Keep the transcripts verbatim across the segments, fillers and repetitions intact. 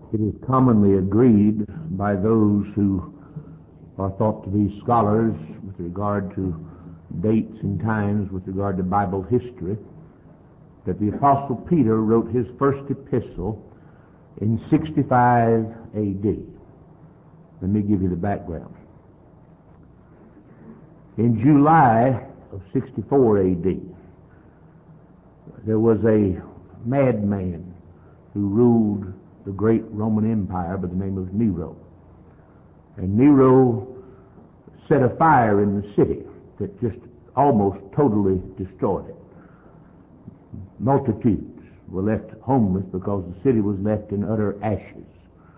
It is commonly agreed by those who are thought to be scholars with regard to dates and times with regard to Bible history that the Apostle Peter wrote his first epistle in sixty-five A D. Let me give you the background. In July of sixty-four A D, there was a madman who ruled the great Roman Empire by the name of Nero. And Nero set a fire in the city that just almost totally destroyed it. Multitudes were left homeless because the city was left in utter ashes.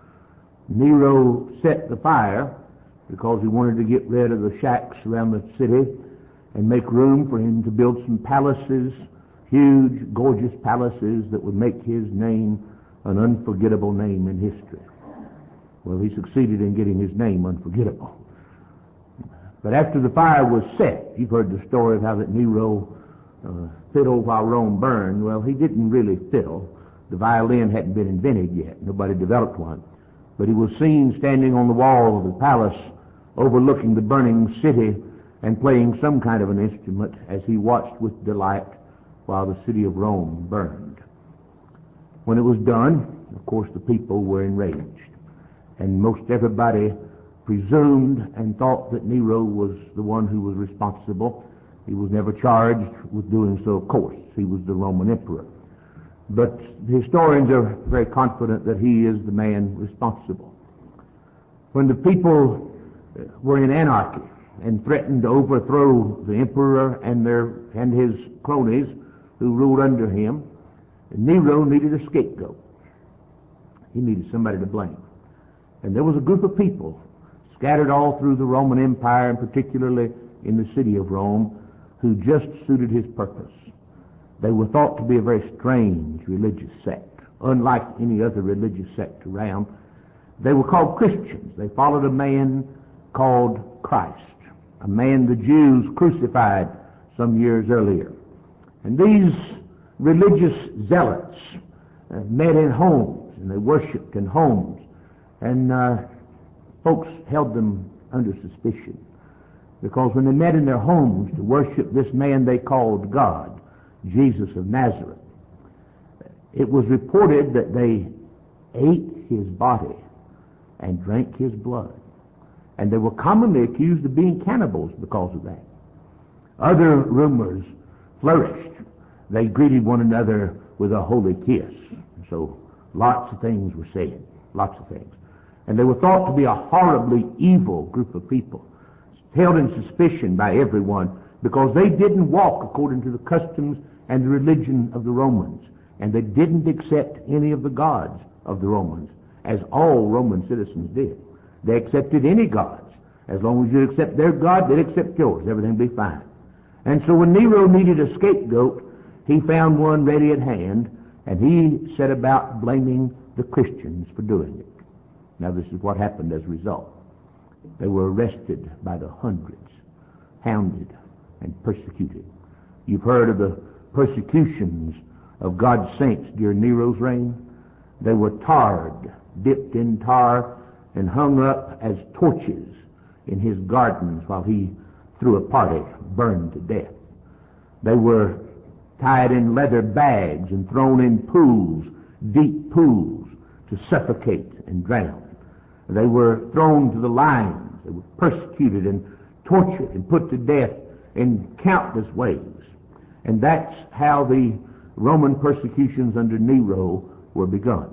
Nero set the fire because he wanted to get rid of the shacks around the city and make room for him to build some palaces, huge, gorgeous palaces that would make his name an unforgettable name in history. Well, he succeeded in getting his name unforgettable. But after the fire was set, you've heard the story of how that Nero uh, fiddled while Rome burned. Well, he didn't really fiddle. The violin hadn't been invented yet. Nobody developed one. But he was seen standing on the wall of the palace overlooking the burning city and playing some kind of an instrument as he watched with delight while the city of Rome burned. When it was done, of course, the people were enraged. And most everybody presumed and thought that Nero was the one who was responsible. He was never charged with doing so, of course. He was the Roman emperor. But the historians are very confident that he is the man responsible. When the people were in anarchy and threatened to overthrow the emperor and their and his cronies who ruled under him, Nero needed a scapegoat. He needed somebody to blame. And there was a group of people scattered all through the Roman Empire, and particularly in the city of Rome, who just suited his purpose. They were thought to be a very strange religious sect, unlike any other religious sect around. They were called Christians. They followed a man called Christ, a man the Jews crucified some years earlier. And these religious zealots uh, met in homes, and they worshipped in homes, and uh, folks held them under suspicion, because when they met in their homes to worship this man they called God, Jesus of Nazareth, it was reported that they ate his body and drank his blood, and they were commonly accused of being cannibals because of that. Other rumors flourished. They greeted one another with a holy kiss. So lots of things were said, lots of things. And they were thought to be a horribly evil group of people, held in suspicion by everyone because they didn't walk according to the customs and the religion of the Romans. And they didn't accept any of the gods of the Romans, as all Roman citizens did. They accepted any gods. As long as you accept their God, they'd accept yours. Everything would be fine. And so when Nero needed a scapegoat, he found one ready at hand, and he set about blaming the Christians for doing it. Now, this is what happened as a result. They were arrested by the hundreds, hounded, and persecuted. You've heard of the persecutions of God's saints during Nero's reign. They were tarred, dipped in tar, and hung up as torches in his gardens while he threw a party, burned to death. They were tied in leather bags and thrown in pools, deep pools, to suffocate and drown. They were thrown to the lions. They were persecuted and tortured and put to death in countless ways. And that's how the Roman persecutions under Nero were begun.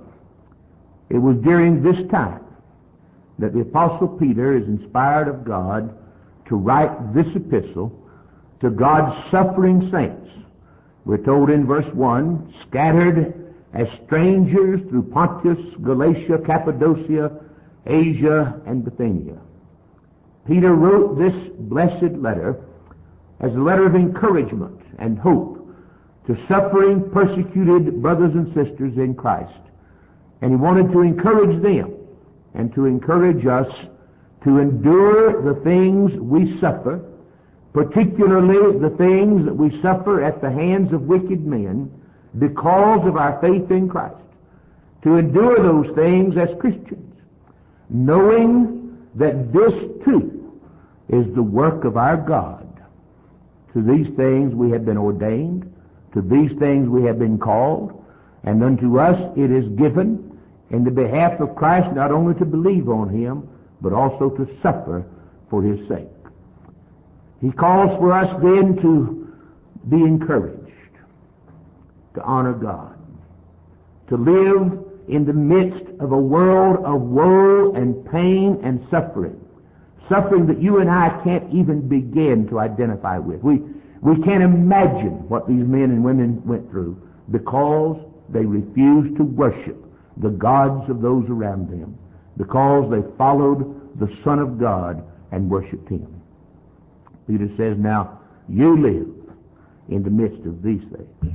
It was during this time that the Apostle Peter is inspired of God to write this epistle to God's suffering saints. We're told in verse one, scattered as strangers through Pontus, Galatia, Cappadocia, Asia, and Bithynia. Peter wrote this blessed letter as a letter of encouragement and hope to suffering, persecuted brothers and sisters in Christ. And he wanted to encourage them and to encourage us to endure the things we suffer, particularly the things that we suffer at the hands of wicked men, because of our faith in Christ. to endure those things as Christians, knowing that this too is the work of our God. To these things we have been ordained, to these things we have been called, and unto us it is given in the behalf of Christ not only to believe on Him, but also to suffer for His sake. He calls for us then to be encouraged, to honor God, to live in the midst of a world of woe and pain and suffering, suffering that you and I can't even begin to identify with. We, we can't imagine what these men and women went through because they refused to worship the gods of those around them, because they followed the Son of God and worshiped Him. Peter says, now you live in the midst of these things.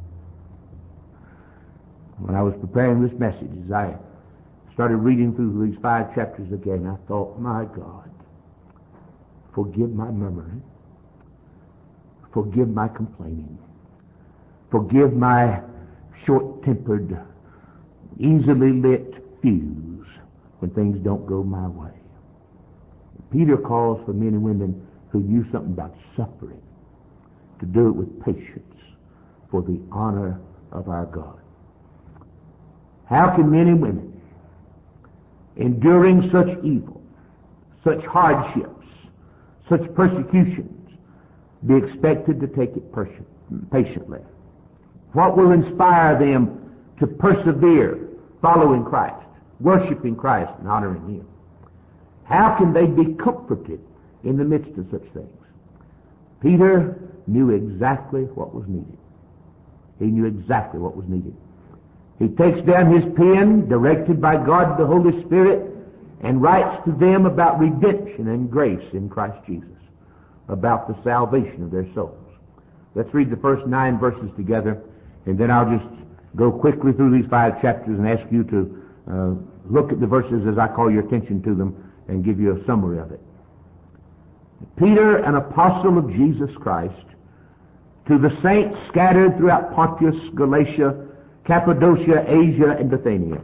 When I was preparing this message, as I started reading through these five chapters again, I thought, my God, forgive my murmuring, forgive my complaining, forgive my short-tempered, easily lit fuse when things don't go my way. Peter calls for men and women who knew something about suffering to do it with patience for the honor of our God. How can men and women, enduring such evil, such hardships, such persecutions, be expected to take it patiently? What will inspire them to persevere following Christ, worshiping Christ and honoring Him? How can they be comforted in the midst of such things? Peter knew exactly what was needed. He knew exactly what was needed. He takes down his pen, directed by God the Holy Spirit, and writes to them about redemption and grace in Christ Jesus, about the salvation of their souls. Let's read the first nine verses together, and then I'll just go quickly through these five chapters and ask you to uh, look at the verses as I call your attention to them and give you a summary of it. Peter, an apostle of Jesus Christ, to the saints scattered throughout Pontus, Galatia, Cappadocia, Asia, and Bithynia.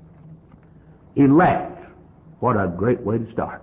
Elect. What a great way to start.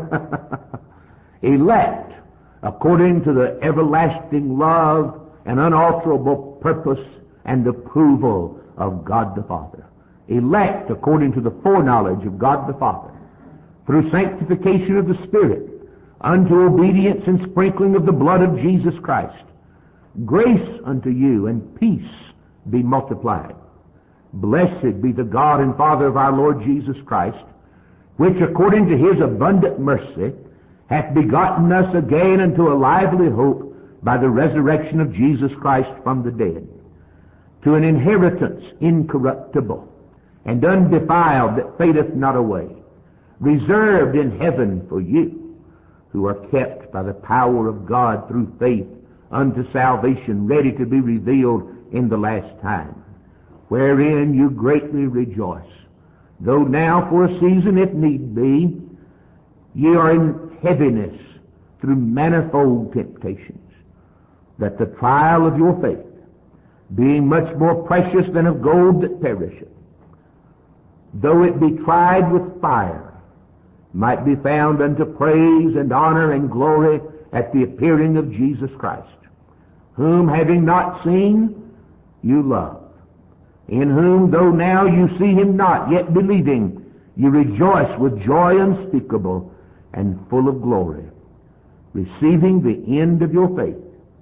Elect according to the everlasting love and unalterable purpose and approval of God the Father. Elect according to the foreknowledge of God the Father, through sanctification of the Spirit, unto obedience and sprinkling of the blood of Jesus Christ. Grace unto you and peace be multiplied. Blessed be the God and Father of our Lord Jesus Christ, which according to His abundant mercy hath begotten us again unto a lively hope by the resurrection of Jesus Christ from the dead, to an inheritance incorruptible and undefiled that fadeth not away, reserved in heaven for you, who are kept by the power of God through faith unto salvation, ready to be revealed in the last time, wherein you greatly rejoice, though now for a season, if need be, ye are in heaviness through manifold temptations, that the trial of your faith, being much more precious than of gold that perisheth, though it be tried with fire, might be found unto praise and honor and glory at the appearing of Jesus Christ, whom having not seen, you love, in whom, though now you see Him not, yet believing, you rejoice with joy unspeakable and full of glory, receiving the end of your faith,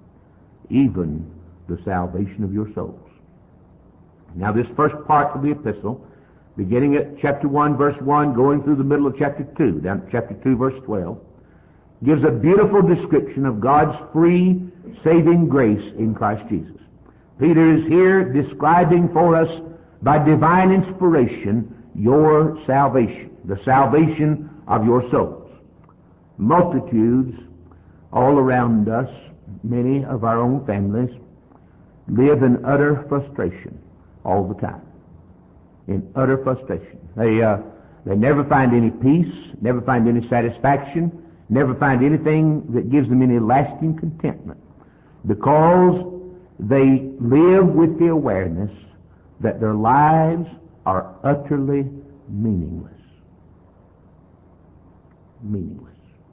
even the salvation of your souls. Now this first part of the epistle, beginning at chapter one, verse one, going through the middle of chapter two, down to chapter two, verse twelve, gives a beautiful description of God's free, saving grace in Christ Jesus. Peter is here describing for us, by divine inspiration, your salvation, the salvation of your souls. Multitudes all around us, many of our own families, live in utter frustration all the time. In utter frustration. They, uh, they never find any peace, never find any satisfaction, never find anything that gives them any lasting contentment, because they live with the awareness that their lives are utterly meaningless. Meaningless.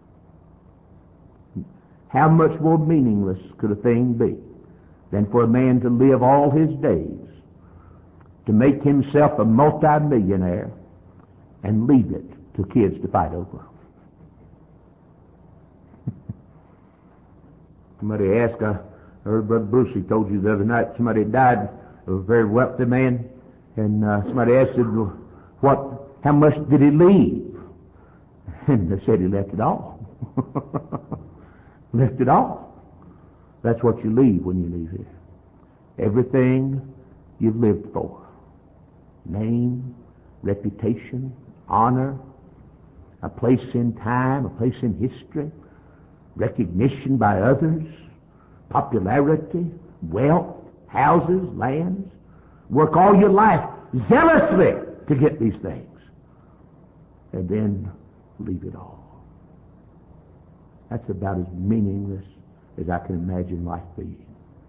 How much more meaningless could a thing be than for a man to live all his days, to make himself a multi-millionaire, and leave it to kids to fight over? Somebody asked, I heard Brother Bruce, he told you the other night, somebody died, a very wealthy man, and uh, somebody asked him, what, how much did he leave? And they said he left it all. Left it all. That's what you leave when you leave here. Everything you've lived for. Name, reputation, honor, a place in time, a place in history, recognition by others, popularity, wealth, houses, lands. Work all your life zealously to get these things. And then leave it all. That's about as meaningless as I can imagine life being.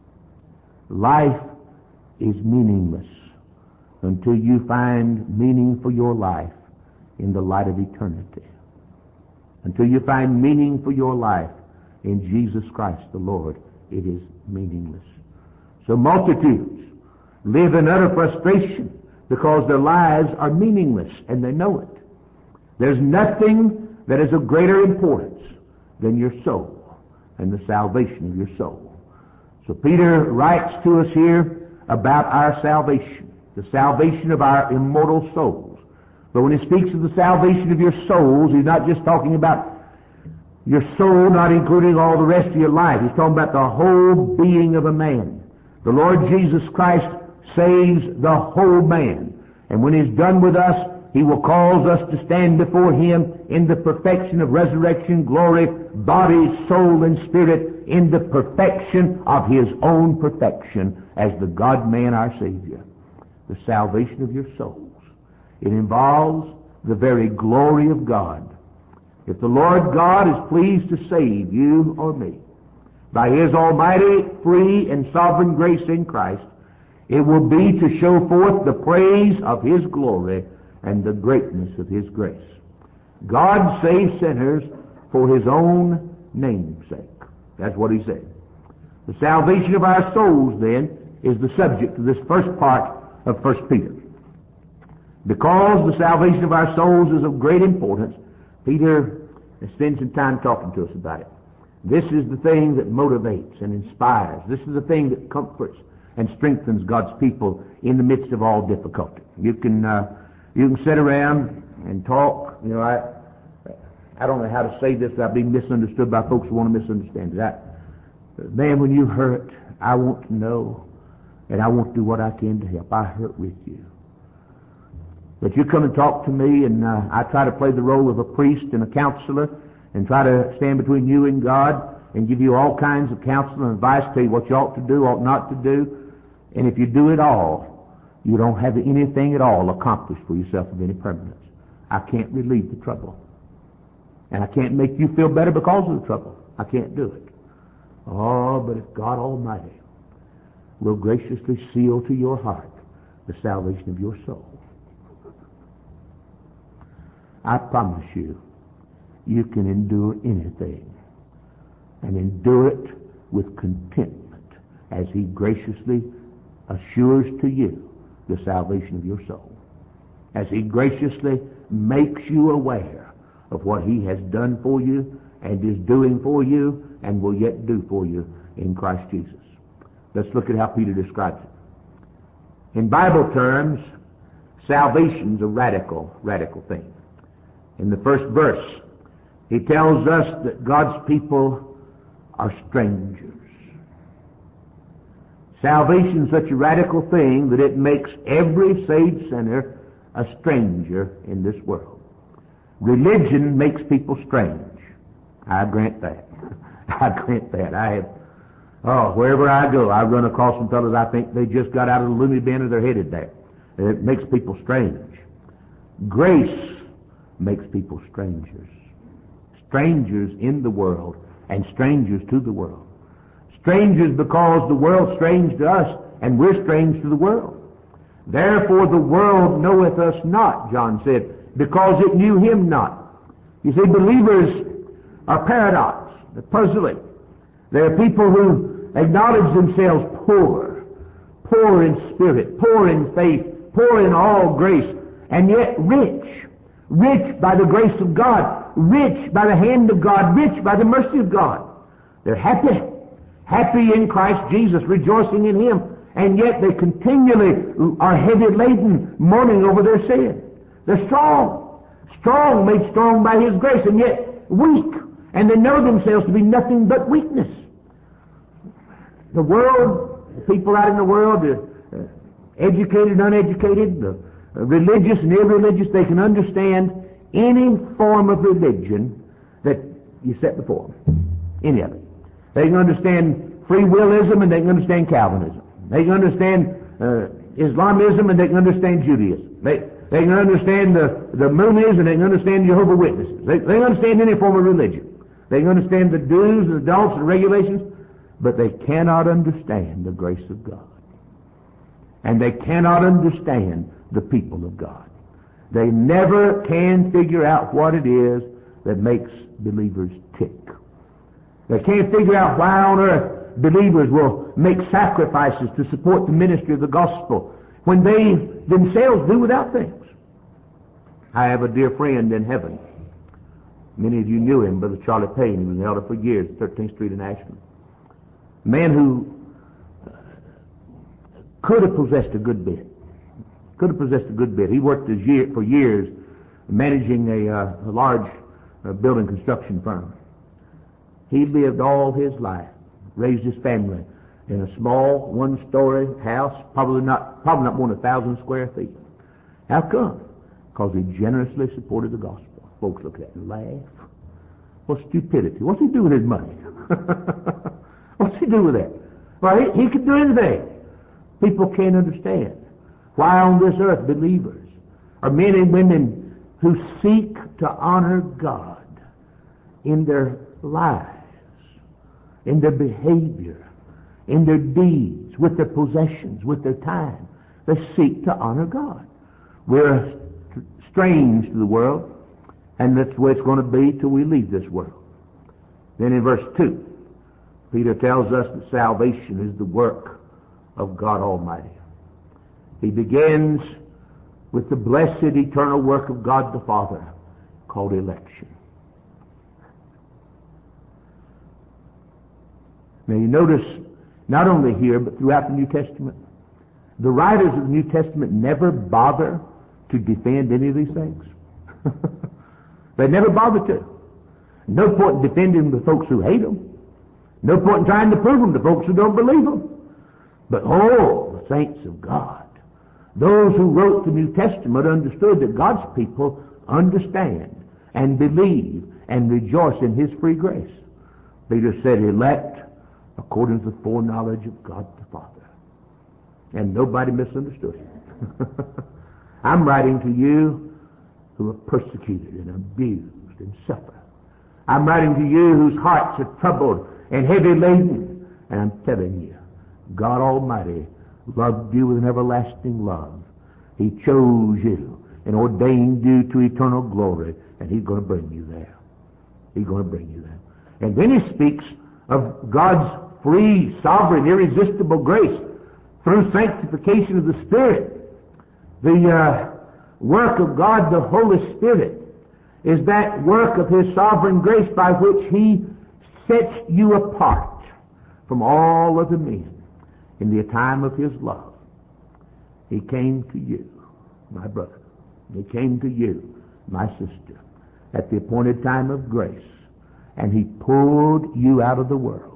Life is meaningless until you find meaning for your life in the light of eternity. Until you find meaning for your life in Jesus Christ the Lord, it is meaningless. So multitudes live in utter frustration because their lives are meaningless and they know it. There's nothing that is of greater importance than your soul and the salvation of your soul. So Peter writes to us here about our salvation, the salvation of our immortal souls. But when he speaks of the salvation of your souls, he's not just talking about your soul, not including all the rest of your life. He's talking about the whole being of a man. The Lord Jesus Christ saves the whole man. And when he's done with us, he will cause us to stand before him in the perfection of resurrection, glory, body, soul, and spirit, in the perfection of his own perfection as the God-man, our Savior. The salvation of your souls. It involves the very glory of God. If the Lord God is pleased to save you or me by his almighty, free, and sovereign grace in Christ, it will be to show forth the praise of his glory and the greatness of his grace. God saves sinners for his own name's sake. That's what he said. The salvation of our souls, then, is the subject of this first part of First Peter. Because the salvation of our souls is of great importance, Peter spends some time talking to us about it. This is the thing that motivates and inspires. This is the thing that comforts and strengthens God's people in the midst of all difficulty. You can uh, you can sit around and talk. You know, I I don't know how to say this without being misunderstood by folks who want to misunderstand it. I, man, when you hurt, I want to know, and I want to do what I can to help. I hurt with you. But you come and talk to me, and uh, I try to play the role of a priest and a counselor and try to stand between you and God and give you all kinds of counsel and advice, tell you what you ought to do, ought not to do. And if you do it all, you don't have anything at all accomplished for yourself of any permanence. I can't relieve the trouble. And I can't make you feel better because of the trouble. I can't do it. Oh, but if God Almighty will graciously seal to your heart the salvation of your soul, I promise you, you can endure anything and endure it with contentment as he graciously assures to you the salvation of your soul. As he graciously makes you aware of what he has done for you and is doing for you and will yet do for you in Christ Jesus. Let's look at how Peter describes it. In Bible terms, salvation's a radical, radical thing. In the first verse, he tells us that God's people are strangers. Salvation is such a radical thing that it makes every saved sinner a stranger in this world. Religion makes people strange. I grant that. I grant that. I have, oh, wherever I go, I run across some fellows I think they just got out of the loony bin or they're headed there. And it makes people strange. Grace makes people strangers. Strangers in the world and strangers to the world. Strangers because the world's strange to us and we're strange to the world. Therefore the world knoweth us not, John said, because it knew him not. You see, believers are paradox. They're puzzling. They're people who acknowledge themselves poor, poor in spirit, poor in faith, poor in all grace, and yet rich, rich by the grace of God, rich by the hand of God, rich by the mercy of God. They're happy, happy in Christ Jesus, rejoicing in him, and yet they continually are heavy laden, mourning over their sin. They're strong, strong, made strong by his grace, and yet weak, and they know themselves to be nothing but weakness. The world, the people out in the world, uh, educated, uneducated, uh, religious and irreligious, they can understand any form of religion that you set before them. Any of it. They can understand free willism and they can understand Calvinism. They can understand uh, Islamism and they can understand Judaism. They, they can understand the, the Moonies and they can understand Jehovah's Witnesses. They, they can understand any form of religion. They can understand the do's and the don'ts and regulations, but they cannot understand the grace of God. And they cannot understand the people of God. They never can figure out what it is that makes believers tick. They can't figure out why on earth believers will make sacrifices to support the ministry of the gospel when they themselves do without things. I have a dear friend in heaven. Many of you knew him, Brother Charlie Payne. He was an elder for years at thirteenth Street in Ashland. A man who could have possessed a good bit. Could have possessed a good bit. He worked his year, for years managing a, uh, a large uh, building construction firm. He lived all his life, raised his family in a small one-story house, probably not probably not more than a thousand square feet. How come? Because he generously supported the gospel. Folks look at that and laugh. What stupidity. What's he do with his money? What's he do with that? Well, he, he could do anything. People can't understand why on this earth believers are men and women who seek to honor God in their lives, in their behavior, in their deeds, with their possessions, with their time. They seek to honor God. We're strange to the world, and that's the way it's going to be till we leave this world. Then in verse two, Peter tells us that salvation is the work of God Almighty. He begins with the blessed eternal work of God the Father called election. Now you notice, not only here, but throughout the New Testament, the writers of the New Testament never bother to defend any of these things. They never bother to. No point in defending the folks who hate them. No point in trying to prove them to folks who don't believe them. But oh, the saints of God, those who wrote the New Testament understood that God's people understand and believe and rejoice in His free grace. Peter said, elect according to the foreknowledge of God the Father. And nobody misunderstood him. I'm writing to you who are persecuted and abused and suffer. I'm writing to you whose hearts are troubled and heavy laden. And I'm telling you, God Almighty loved you with an everlasting love. He chose you and ordained you to eternal glory, and He's going to bring you there. He's going to bring you there. And then He speaks of God's free, sovereign, irresistible grace through sanctification of the Spirit. The uh, work of God, the Holy Spirit, is that work of His sovereign grace by which He sets you apart from all other men in the time of His love. He came to you, my brother. He came to you, my sister, at the appointed time of grace, and He pulled you out of the world.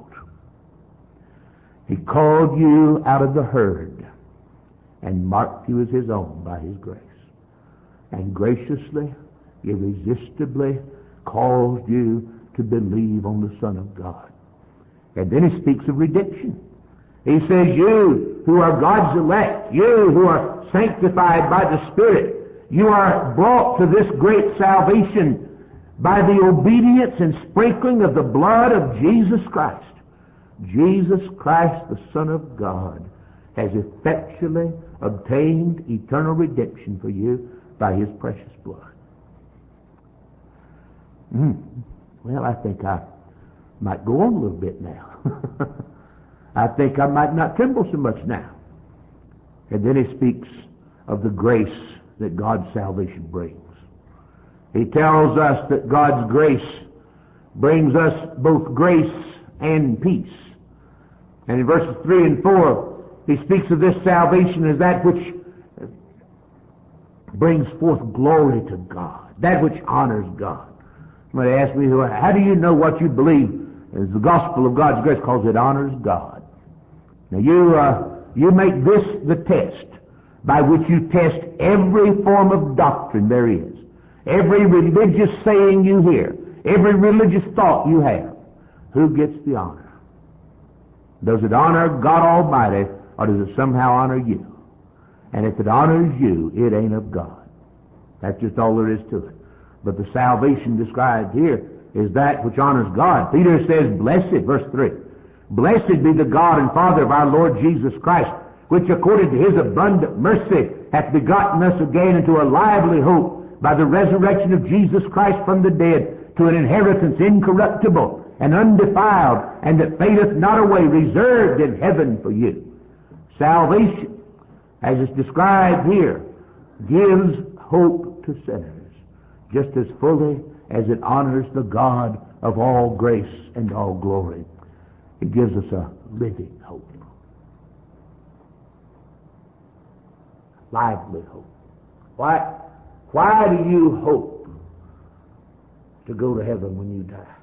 He called you out of the herd and marked you as His own by His grace, and graciously, irresistibly caused you to believe on the Son of God. And then He speaks of redemption. He says, you who are God's elect, you who are sanctified by the Spirit, you are brought to this great salvation by the obedience and sprinkling of the blood of Jesus Christ. Jesus Christ, the Son of God, has effectually obtained eternal redemption for you by His precious blood. Mm. Well, I think I might go on a little bit now. I think I might not tremble so much now. And then he speaks of the grace that God's salvation brings. He tells us that God's grace brings us both grace and peace. And in verses three and four, he speaks of this salvation as that which brings forth glory to God, that which honors God. Somebody asked me, how do you know what you believe is the gospel of God's grace? Because it honors God. Now you, uh, you make this the test by which you test every form of doctrine there is, every religious saying you hear, every religious thought you have. Who gets the honor? Does it honor God Almighty, or does it somehow honor you? And if it honors you, it ain't of God. That's just all there is to it. But the salvation described here is that which honors God. Peter says, blessed, verse three, blessed be the God and Father of our Lord Jesus Christ, which according to His abundant mercy hath begotten us again into a lively hope by the resurrection of Jesus Christ from the dead, to an inheritance incorruptible and undefiled, and that fadeth not away, reserved in heaven for you. Salvation, as is described here, gives hope to sinners, just as fully as it honors the God of all grace and all glory. It gives us a living hope. Lively hope. Why, why do you hope to go to heaven when you die?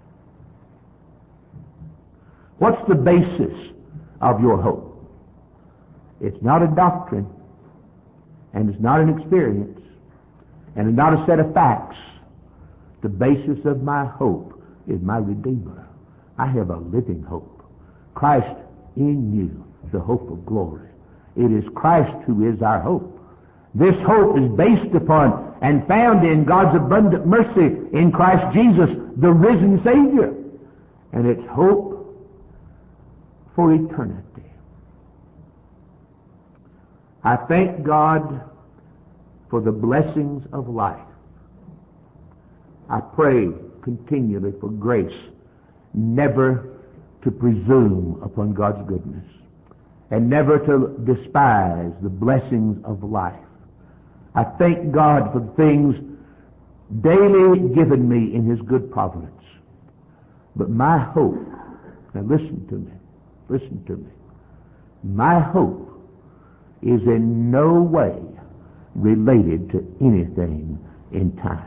What's the basis of your hope? It's not a doctrine, and it's not an experience, and it's not a set of facts. The basis of my hope is my Redeemer. I have a living hope. Christ in you, the hope of glory. It is Christ who is our hope. This hope is based upon and found in God's abundant mercy in Christ Jesus, the risen Savior. And it's hope for eternity. I thank God for the blessings of life. I pray continually for grace never to presume upon God's goodness and never to despise the blessings of life. I thank God for the things daily given me in His good providence. But my hope, now listen to me, listen to me, my hope is in no way related to anything in time.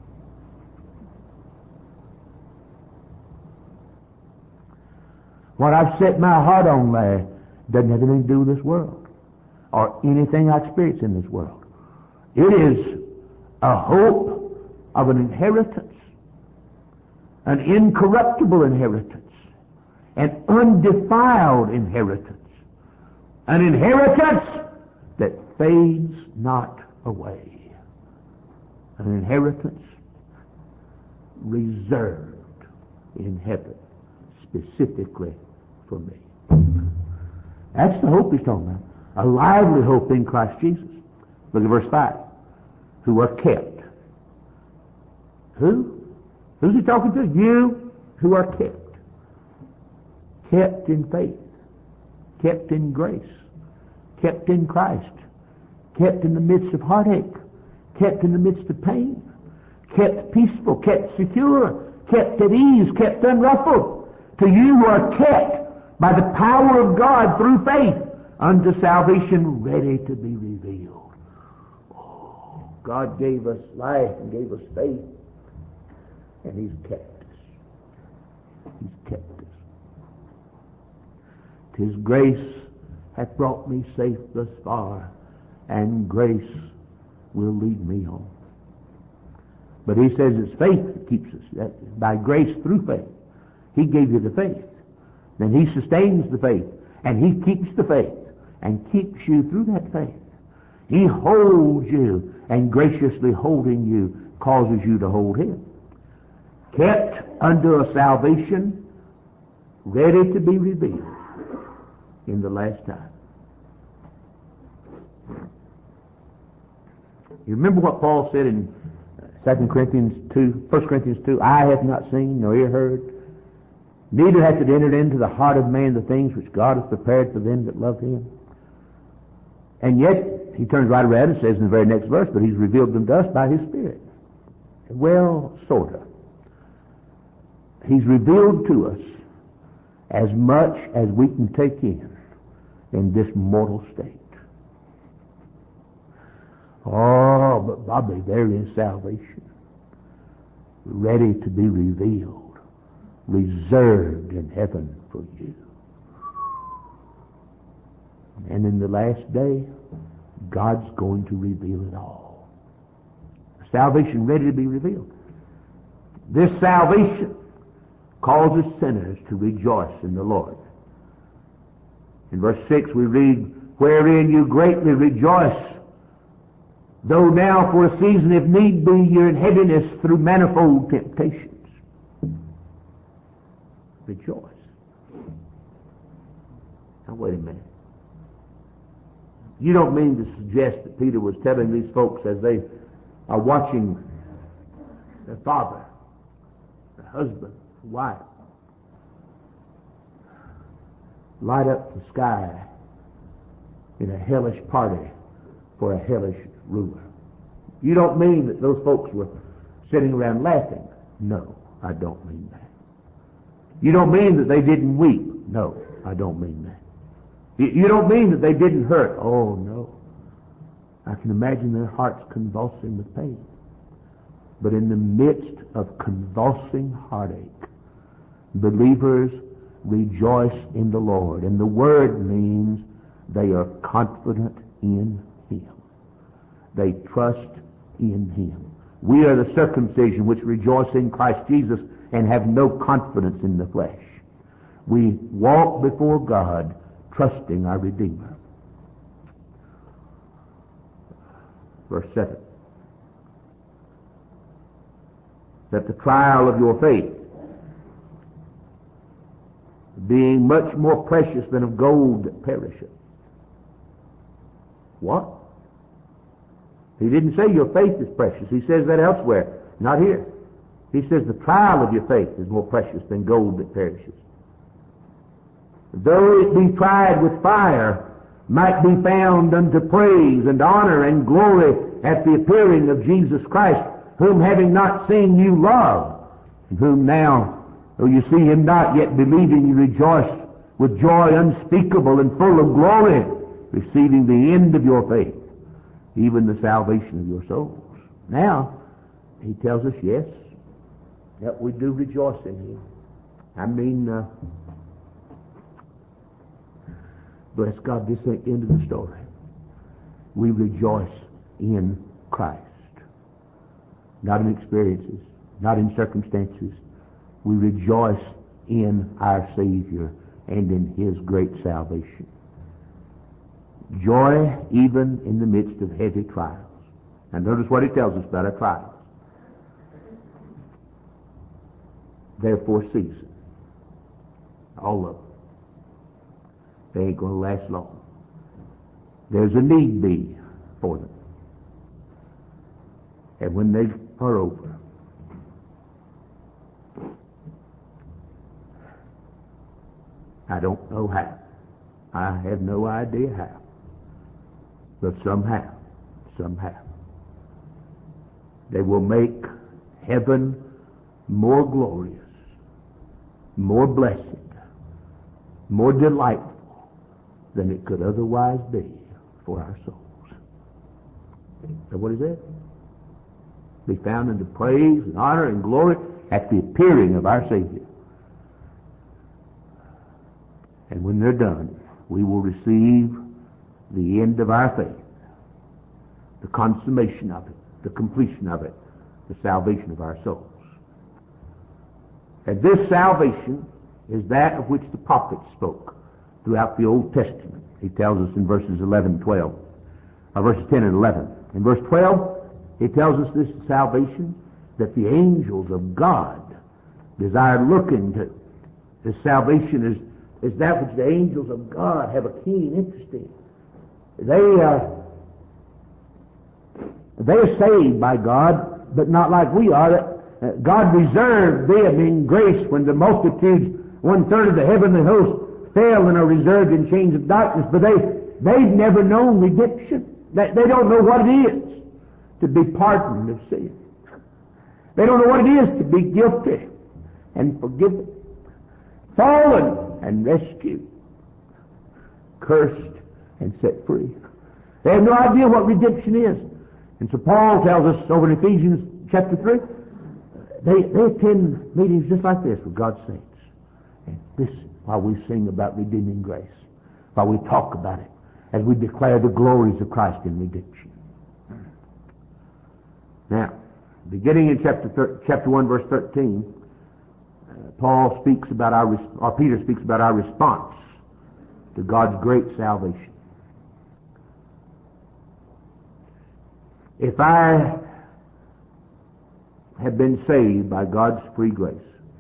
What I've set my heart on there doesn't have anything to do with this world or anything I experience in this world. It is a hope of an inheritance, an incorruptible inheritance, an undefiled inheritance, an inheritance that fades not away, an inheritance reserved in heaven specifically for me. That's the hope he's talking about. A lively hope in Christ Jesus. Look at verse five. Who are kept. Who? Who's he talking to? You who are kept. Kept in faith. Kept in grace. Kept in Christ. Kept in the midst of heartache. Kept in the midst of pain. Kept peaceful. Kept secure. Kept at ease. Kept unruffled. To you who are kept by the power of God through faith unto salvation ready to be revealed. Oh, God gave us life and gave us faith, and He's kept us. He's kept us. His grace hath brought me safe thus far, and grace will lead me home. But he says it's faith that keeps us. That by grace through faith. He gave you the faith. Then He sustains the faith. And He keeps the faith. And keeps you through that faith. He holds you, and graciously holding you causes you to hold Him. Kept under a salvation ready to be revealed in the last time. You remember what Paul said in Second Corinthians two, First Corinthians two, eye hath not seen, nor ear heard, neither hath it entered into the heart of man the things which God hath prepared for them that love him. And yet, he turns right around and says in the very next verse, but he's revealed them to us by his Spirit. Well, sort of. He's revealed to us as much as we can take in in this mortal state. Oh, but Bobby, there is salvation ready to be revealed, reserved in heaven for you. And in the last day, God's going to reveal it all. Salvation ready to be revealed. This salvation causes sinners to rejoice in the Lord. In verse six we read, wherein you greatly rejoice, though now for a season, if need be, you're in heaviness through manifold temptations. Rejoice. Now wait a minute. You don't mean to suggest that Peter was telling these folks as they are watching their father, their husband, wife, light up the sky in a hellish party for a hellish ruler. You don't mean that those folks were sitting around laughing. No, I don't mean that. You don't mean that they didn't weep. No, I don't mean that. You don't mean that they didn't hurt. Oh, no. I can imagine their hearts convulsing with pain. But in the midst of convulsing heartache, believers rejoice in the Lord. And the word means they are confident in Him. They trust in Him. We are the circumcision which rejoice in Christ Jesus and have no confidence in the flesh. We walk before God trusting our Redeemer. Verse seven. That the trial of your faith, being much more precious than of gold that perisheth. What? He didn't say your faith is precious. He says that elsewhere, not here. He says the trial of your faith is more precious than gold that perishes. Though it be tried with fire, might be found unto praise and honor and glory at the appearing of Jesus Christ, whom having not seen you love, and whom now, though you see him not, yet believing you rejoice with joy unspeakable and full of glory, receiving the end of your faith, even the salvation of your souls. Now, he tells us, yes, that we do rejoice in him. I mean, uh, bless God, this ain't the end of the story. We rejoice in Christ. Not in experiences, not in circumstances. We rejoice in our Savior and in His great salvation. Joy even in the midst of heavy trials. And notice what He tells us about our trials. They're for a season. All of them. They ain't going to last long. There's a need be for them. And when they are over, I don't know how. I have no idea how. But somehow, somehow, they will make heaven more glorious, more blessed, more delightful than it could otherwise be for our souls. So what is that? Be found unto praise and honor and glory at the appearing of our Savior. And when they're done, we will receive the end of our faith, the consummation of it, the completion of it, the salvation of our souls. And this salvation is that of which the prophets spoke throughout the Old Testament. He tells us in verses eleven and twelve, or verses ten and eleven. In verse twelve, he tells us this salvation that the angels of God desire look into. This salvation is, is that which the angels of God have a keen interest in. They uh, They're saved by God, but not like we are. God reserved them in grace when the multitudes, one-third of the heavenly host, fell and are reserved in chains of darkness. But they, they've never known redemption. They, they don't know what it is to be pardoned of sin. They don't know what it is to be guilty and forgiven, fallen and rescued, cursed and set free. They have no idea what redemption is. And so Paul tells us over in Ephesians chapter three, they, they attend meetings just like this with God's saints. And this is why we sing about redeeming grace, why we talk about it as we declare the glories of Christ in redemption. Now, beginning in chapter thir- chapter one, verse thirteen, uh, Paul speaks about our, res- or Peter speaks about our response to God's great salvation. If I have been saved by God's free grace,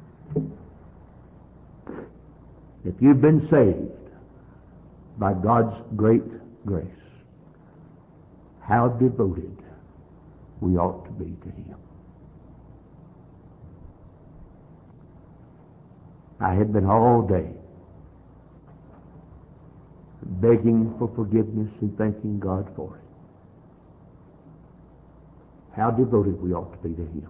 if you've been saved by God's great grace, how devoted we ought to be to Him. I have been all day begging for forgiveness and thanking God for it. How devoted we ought to be to Him.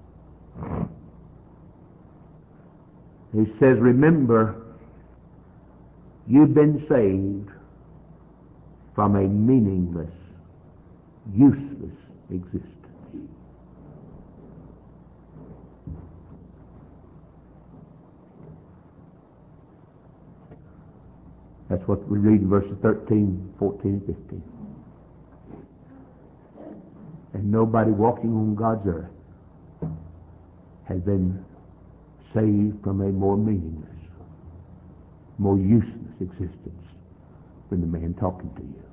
He says, remember, you've been saved from a meaningless, useless existence. That's what we read in verses thirteen, fourteen, and fifteen. And nobody walking on God's earth has been saved from a more meaningless, more useless existence than the man talking to you.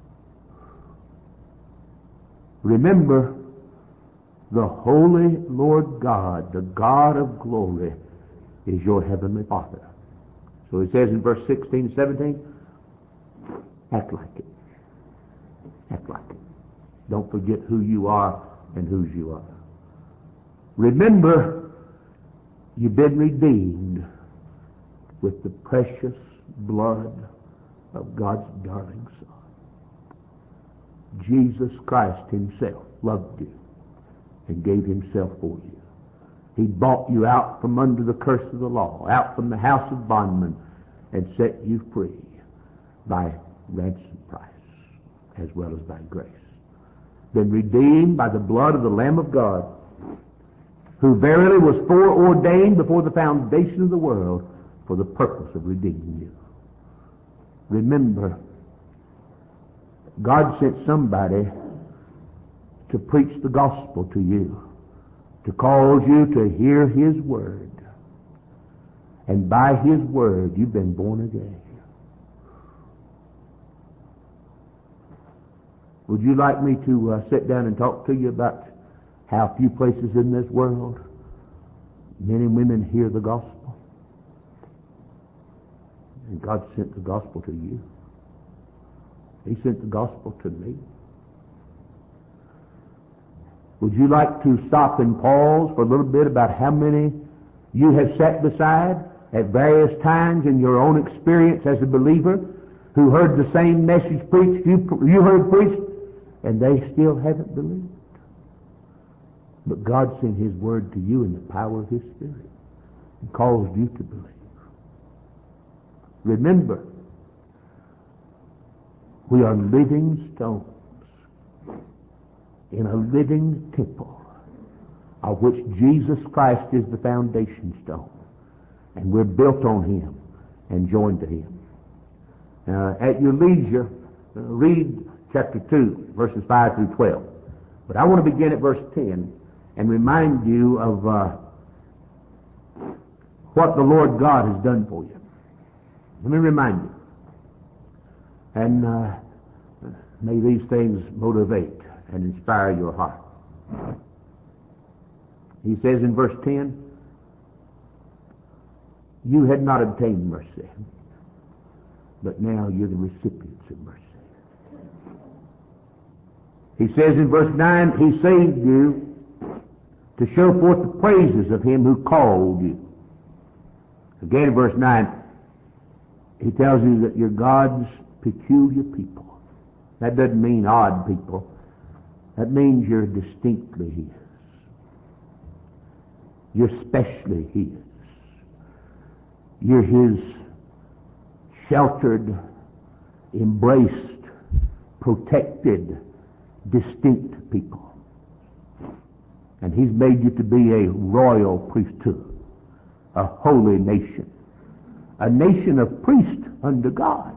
Remember, the holy Lord God, the God of glory, is your heavenly Father. So he says in verse sixteen and seventeen, act like it. Act like it. Don't forget who you are and whose you are. Remember, you've been redeemed with the precious blood of God's darling Son. Jesus Christ Himself loved you and gave Himself for you. He bought you out from under the curse of the law, out from the house of bondmen, and set you free by ransom price as well as by grace. Been redeemed by the blood of the Lamb of God, who verily was foreordained before the foundation of the world for the purpose of redeeming you. Remember, God sent somebody to preach the gospel to you, to cause you to hear His word. And by His word, you've been born again. Would you like me to uh, sit down and talk to you about how few places in this world men and women hear the gospel? And God sent the gospel to you. He sent the gospel to me. Would you like to stop and pause for a little bit about how many you have sat beside at various times in your own experience as a believer who heard the same message preached you, you heard preached, and they still haven't believed? But God sent His word to you in the power of His Spirit and caused you to believe. Remember, we are living stones in a living temple of which Jesus Christ is the foundation stone. And we're built on Him and joined to Him. Uh, at your leisure, uh, read chapter two, verses five through twelve. But I want to begin at verse ten and remind you of uh, what the Lord God has done for you. Let me remind you. And uh, may these things motivate and inspire your heart. He says in verse ten, you had not obtained mercy, but now you're the recipients of mercy. He says in verse nine, He saved you to show forth the praises of Him who called you. Again in verse nine, He tells you that you're God's peculiar people. That doesn't mean odd people. That means you're distinctly His. You're specially His. You're His sheltered, embraced, protected, distinct people. And He's made you to be a royal priesthood, a holy nation, a nation of priests unto God,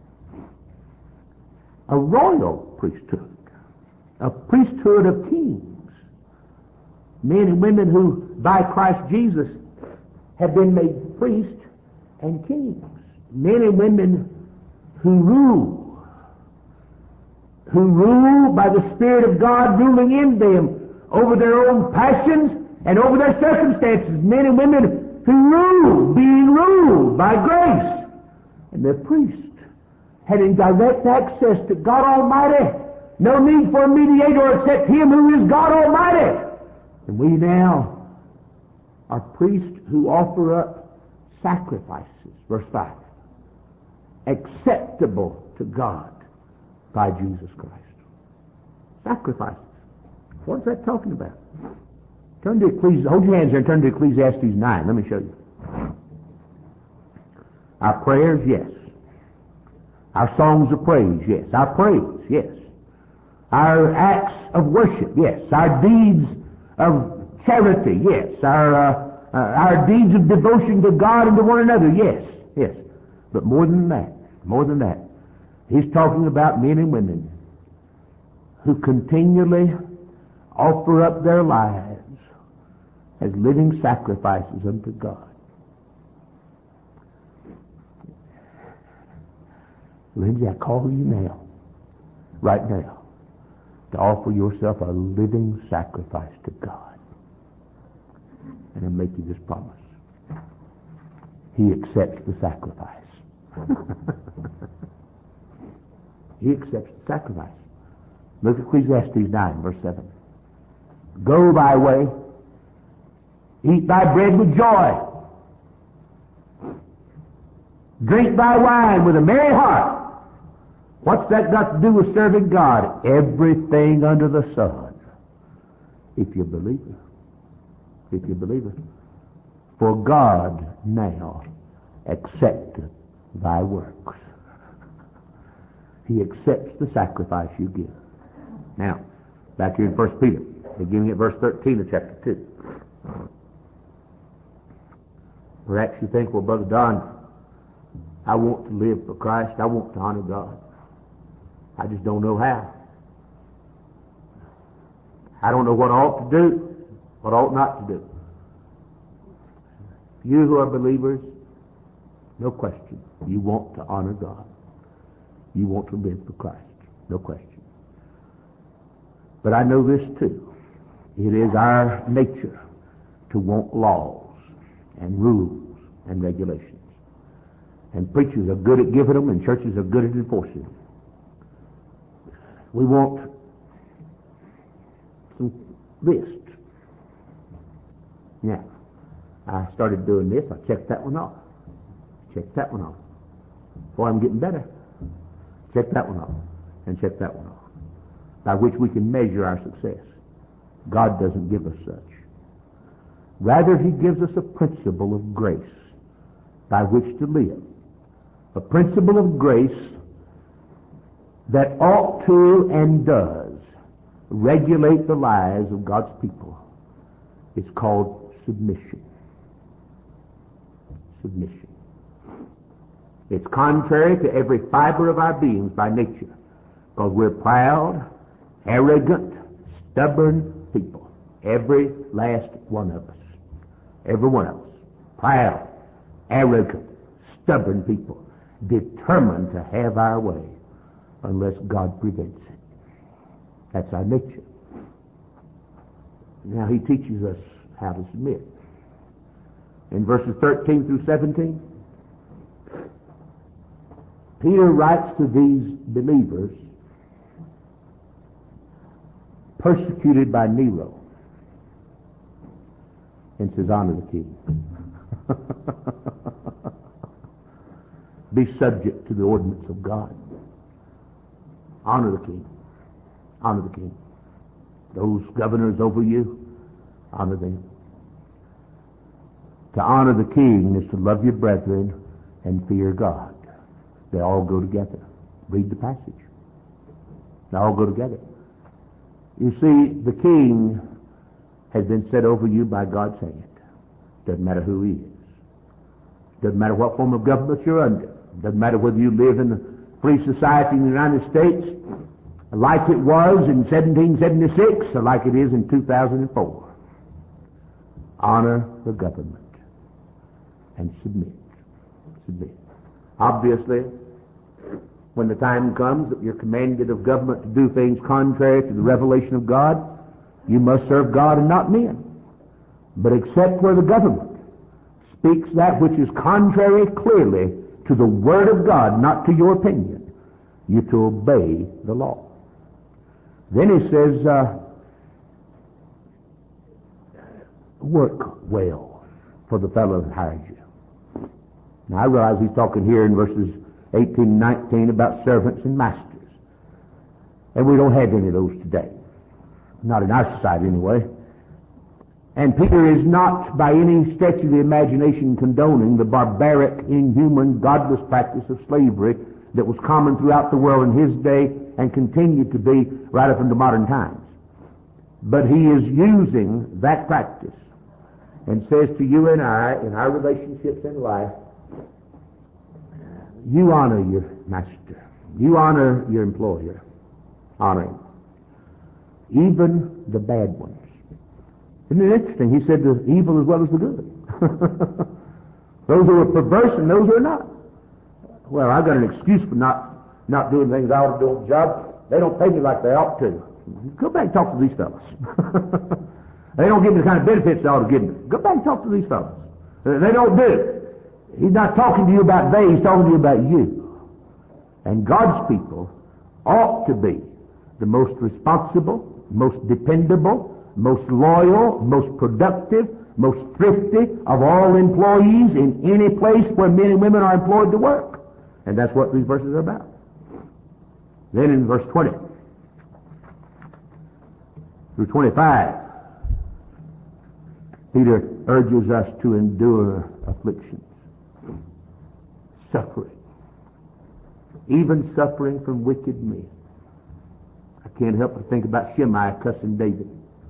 a royal priesthood, a priesthood of kings, men and women who by Christ Jesus have been made priests and kings, men and women who rule, who rule by the Spirit of God ruling in them over their own passions and over their circumstances, men and women who rule, being ruled by grace, and they're priests, having direct access to God Almighty, no need for a mediator except Him who is God Almighty. And we now are priests who offer up sacrifices, verse five, acceptable to God by Jesus Christ. Sacrifices. What is that talking about? Turn to Ecclesiastes, hold your hands there and turn to Ecclesiastes nine. Let me show you. Our prayers, yes. Our songs of praise, yes. Our praise, yes. Our acts of worship, yes. Our deeds of charity, yes. Our uh, uh, our deeds of devotion to God and to one another, yes, yes. But more than that, more than that, he's talking about men and women who continually offer up their lives as living sacrifices unto God. Lindsay, I call you now, right now, to offer yourself a living sacrifice to God. And I make you this promise. He accepts the sacrifice. He accepts the sacrifice. Look at Ecclesiastes nine, verse seven. Go thy way, eat thy bread with joy, drink thy wine with a merry heart. What's that got to do with serving God? Everything under the sun. If you believe it. If you believe it. For God now accepteth thy works. He accepts the sacrifice you give. Now, back here in First Peter, beginning at verse thirteen of chapter two. Perhaps you think, well, Brother Don, I want to live for Christ. I want to honor God. I just don't know how. I don't know what I ought to do, what I ought not to do. You who are believers, no question, you want to honor God. You want to live for Christ, no question. But I know this too. It is our nature to want laws and rules and regulations. And preachers are good at giving them, and churches are good at enforcing them. We want some lists. Yeah. I started doing this. I checked that one off. Checked that one off. Boy, I'm getting better. Check that one off. And check that one off. By which we can measure our success. God doesn't give us such. Rather, He gives us a principle of grace by which to live. A principle of grace that ought to and does regulate the lives of God's people. It's called submission. Submission. It's contrary to every fiber of our beings by nature, because we're proud, arrogant, stubborn people. Every last one of us. Every one of us. Proud, arrogant, stubborn people. Determined to have our way unless God prevents it. That's our nature. Now He teaches us how to submit. In verses thirteen through seventeen, Peter writes to these believers persecuted by Nero, and says, honor the king. Be subject to the ordinance of God. Honor the king. Honor the king. Those governors over you, honor them. To honor the king is to love your brethren and fear God. They all go together. Read the passage. They all go together. You see, the king has been set over you by God's hand. Doesn't matter who he is. Doesn't matter what form of government you're under. Doesn't matter whether you live in a free society in the United States like it was in seventeen seventy-six or like it is in two thousand four. Honor the government and submit. Submit. Obviously, when the time comes that you're commanded of government to do things contrary to the revelation of God, you must serve God and not men. But except where the government speaks that which is contrary clearly to the Word of God, not to your opinion, you're to obey the law. Then he says, uh, work well for the fellow that hires you. Now I realize he's talking here in verses eighteen and nineteen about servants and masters. And we don't have any of those today. Not in our society anyway. And Peter is not by any stretch of the imagination condoning the barbaric, inhuman, godless practice of slavery that was common throughout the world in his day and continued to be right up into modern times. But he is using that practice and says to you and I, in our relationships in life, you honor your master. You honor your employer. Honor him. Even the bad ones. Isn't it interesting? He said the evil as well as the good. Those who are perverse and those who are not. Well, I've got an excuse for not, not doing things I ought to do on the job. They don't pay me like they ought to. Go back and talk to these fellas. They don't give me the kind of benefits they ought to give me. Go back and talk to these fellas. They don't do it. He's not talking to you about they, he's talking to you about you. And God's people ought to be the most responsible, most dependable, most loyal, most productive, most thrifty of all employees in any place where men and women are employed to work. And that's what these verses are about. Then in verse twenty through twenty-five, Peter urges us to endure afflictions, suffering, even suffering from wicked men. I can't help but think about Shimei cussing David.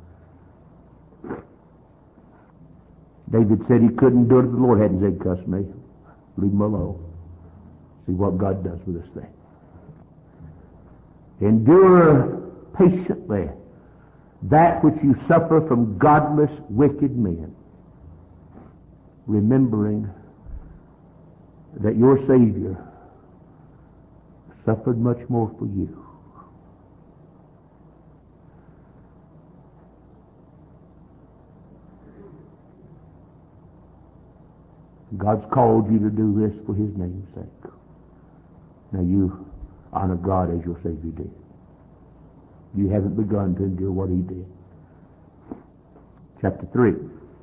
David said he couldn't do it if the Lord hadn't said, cuss me. Leave him alone. See what God does with this thing. Endure patiently that which you suffer from godless, wicked men, remembering that your Savior suffered much more for you. God's called you to do this for His name's sake. Now you honor God as your Savior did. You haven't begun to endure what He did. Chapter three.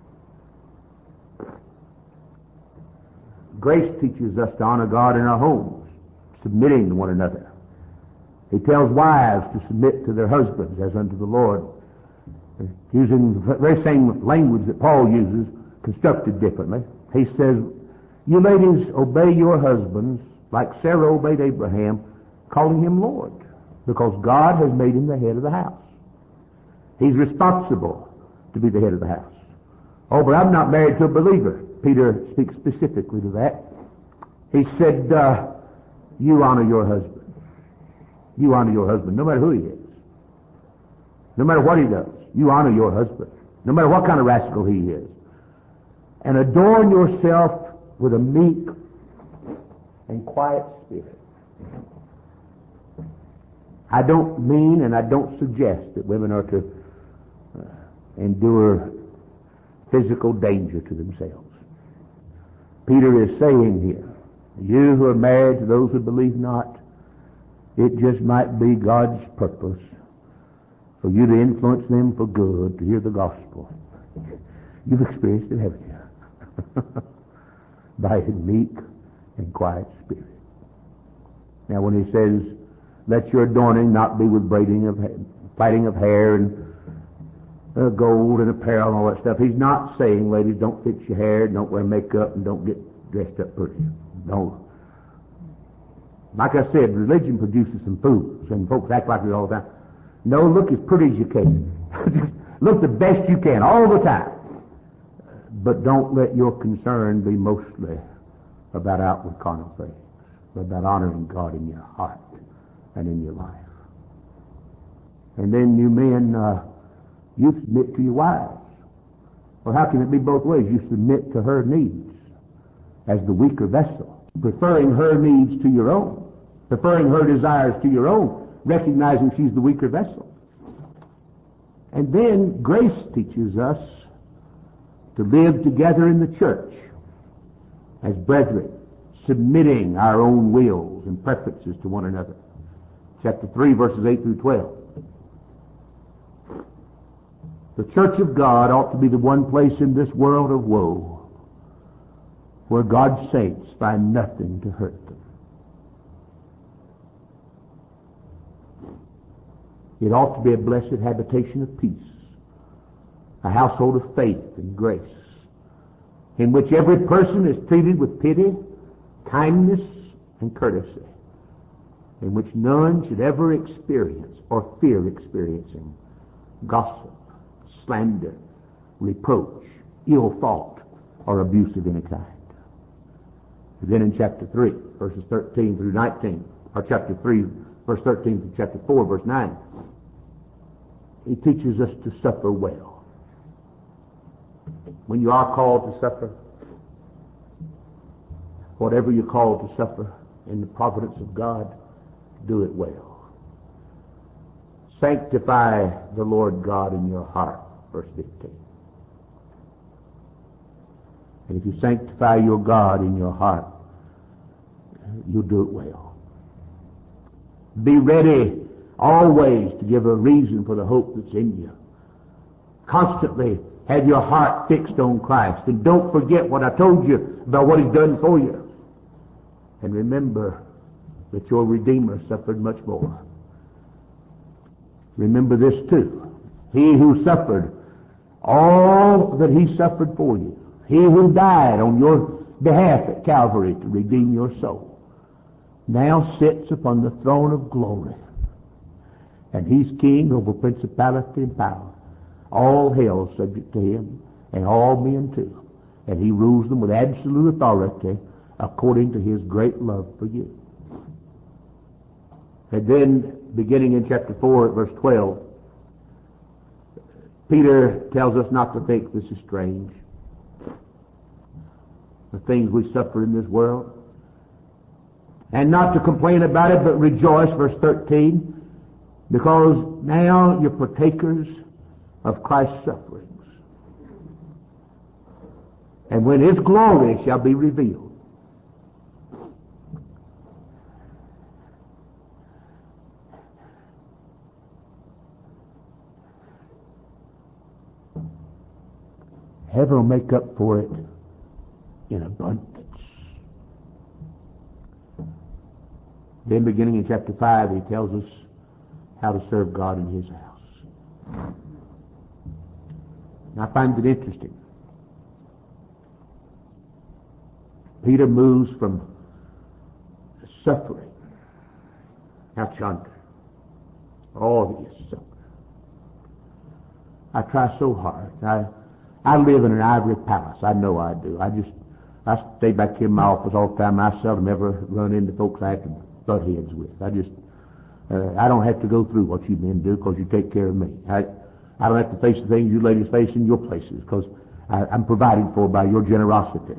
Grace teaches us to honor God in our homes, submitting to one another. He tells wives to submit to their husbands as unto the Lord, using the very same language that Paul uses, constructed differently. He says, you ladies obey your husbands like Sarah obeyed Abraham, calling him Lord, because God has made him the head of the house. He's responsible to be the head of the house. Oh, but I'm not married to a believer. Peter speaks specifically to that. He said, uh, you honor your husband. You honor your husband, no matter who he is. No matter what he does. You honor your husband, no matter what kind of rascal he is. And adorn yourself with a meek and quiet spirit. I don't mean and I don't suggest that women are to uh, endure physical danger to themselves. Peter is saying here, you who are married to those who believe not, it just might be God's purpose for you to influence them for good, to hear the gospel. You've experienced it, haven't you? By a meek and quiet spirit. Now when he says, let your adorning not be with braiding of hair, plaiting of hair and uh, gold and apparel and all that stuff, he's not saying, ladies, don't fix your hair, don't wear makeup, and don't get dressed up pretty. No. Like I said, religion produces some fools, and folks act like it all the time. No, look as pretty as you can. Look the best you can all the time. But don't let your concern be mostly about outward carnal things, but about honoring God in your heart and in your life. And then you men, uh, you submit to your wives. Well, how can it be both ways? You submit to her needs as the weaker vessel, preferring her needs to your own, preferring her desires to your own, recognizing she's the weaker vessel. And then grace teaches us to live together in the church as brethren, submitting our own wills and preferences to one another. Chapter three, verses eight through twelve. The church of God ought to be the one place in this world of woe where God's saints find nothing to hurt them. It ought to be a blessed habitation of peace, a household of faith and grace, in which every person is treated with pity, kindness, and courtesy, in which none should ever experience or fear experiencing gossip, slander, reproach, ill thought, or abuse of any kind. Then in chapter three, verses thirteen through nineteen, or chapter three, verse thirteen through chapter four, verse nine, he teaches us to suffer well. When you are called to suffer, whatever you're called to suffer in the providence of God, do it well. Sanctify the Lord God in your heart, verse fifteen. And if you sanctify your God in your heart, you'll do it well. Be ready always to give a reason for the hope that's in you. Constantly have your heart fixed on Christ. And don't forget what I told you about what He's done for you. And remember that your Redeemer suffered much more. Remember this too. He who suffered all that He suffered for you, He who died on your behalf at Calvary to redeem your soul, now sits upon the throne of glory. And He's king over principality and power. All hell is subject to Him, and all men too. And He rules them with absolute authority according to His great love for you. And then, beginning in chapter four, verse twelve, Peter tells us not to think this is strange. The things we suffer in this world. And not to complain about it, but rejoice, verse thirteen, because now you're partakers of Christ's sufferings. And when His glory shall be revealed, heaven will make up for it in abundance. Then beginning in chapter five, he tells us how to serve God in His house. And I find it interesting. Peter moves from suffering out yonder. Oh, he is suffering. I try so hard. I I live in an ivory palace. I know I do. I just I stay back here in my office all the time. I seldom ever run into folks I have to butt heads with. I just uh, I don't have to go through what you men do because you take care of me. I I don't have to face the things you ladies face in your places because I'm provided for by your generosity.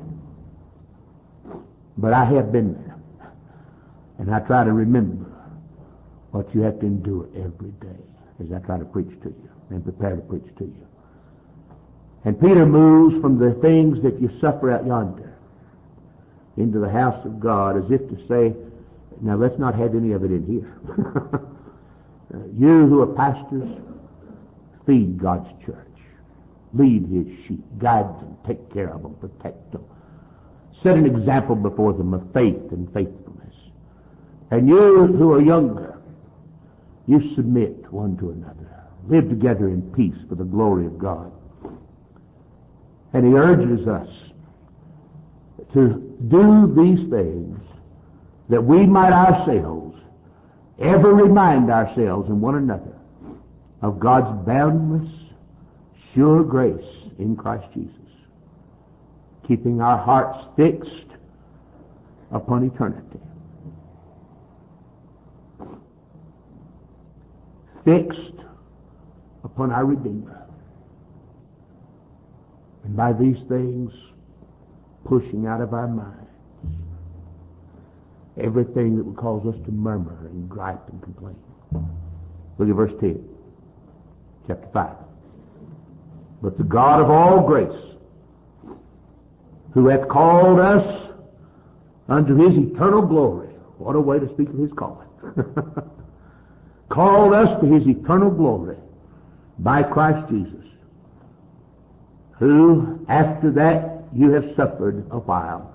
But I have been there, and I try to remember what you have to endure every day as I try to preach to you and prepare to preach to you. And Peter moves from the things that you suffer out yonder into the house of God as if to say, now let's not have any of it in here. You who are pastors, feed God's church, lead His sheep, guide them, take care of them, protect them. Set an example before them of faith and faithfulness. And you who are younger, you submit one to another. Live together in peace for the glory of God. And He urges us to do these things that we might ourselves ever remind ourselves and one another of God's boundless, sure grace in Christ Jesus, keeping our hearts fixed upon eternity, fixed upon our Redeemer, and by these things pushing out of our minds everything that would cause us to murmur and gripe and complain. Look at verse ten, chapter five. But the God of all grace, who hath called us unto His eternal glory. What a way to speak of His calling. Called us to His eternal glory by Christ Jesus, who, after that you have suffered a while,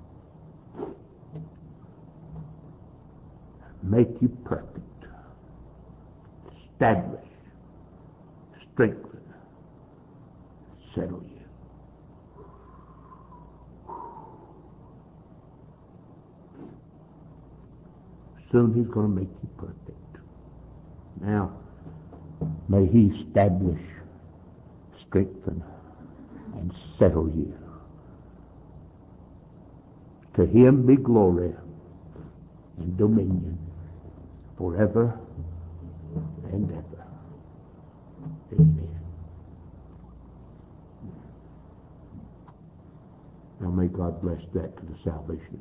make you perfect, establish, strengthen, settle you. Soon He's going to make you perfect. Now, may He establish, strengthen, and settle you. To Him be glory and dominion forever and ever. Amen. Now may God bless that to the salvation